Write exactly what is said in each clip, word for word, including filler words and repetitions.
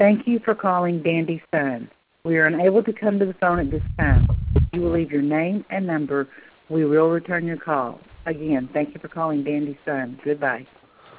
Thank you for calling Dandy Sun. We are unable to come to the phone at this time. If you will leave your name and number, we will return your call. Again, thank you for calling Dandy Sun. Goodbye.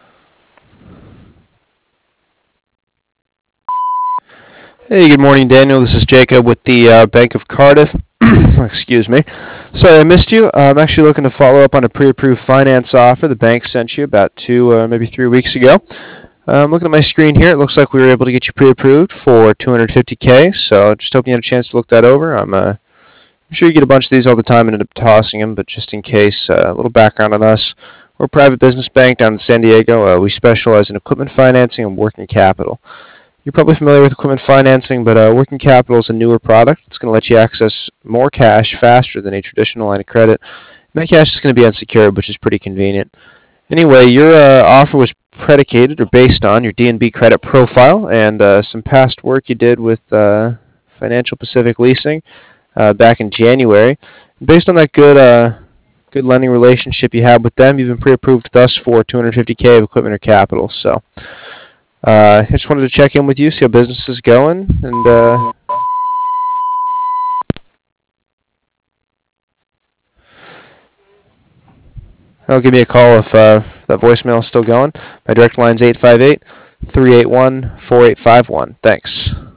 Hey, good morning, Daniel. This is Jacob with the uh, Bank of Cardiff. Excuse me. Sorry I missed you. Uh, I'm actually looking to follow up on a pre-approved finance offer the bank sent you about two, uh, maybe three weeks ago. Um, looking at my screen here, it looks like we were able to get you pre-approved for two hundred fifty K, so just hoping you had a chance to look that over. I'm, uh, I'm sure you get a bunch of these all the time and end up tossing them, but just in case, uh, a little background on us. We're a private business bank down in San Diego. Uh, we specialize in equipment financing and working capital. You're probably familiar with equipment financing, but uh, working capital is a newer product. It's going to let you access more cash faster than a traditional line of credit. And that cash is going to be unsecured, which is pretty convenient. Anyway, your uh, offer was predicated or based on your D N B credit profile and uh, some past work you did with uh, Financial Pacific Leasing uh, back in January. Based on that good uh, good lending relationship you have with them, you've been pre-approved with us for two hundred fifty K of equipment or capital. So uh, I just wanted to check in with you, see how business is going, and uh, I'll give me a call if uh, that voicemail is still going. My direct line is eight five eight, three eight one, four eight five one. Thanks.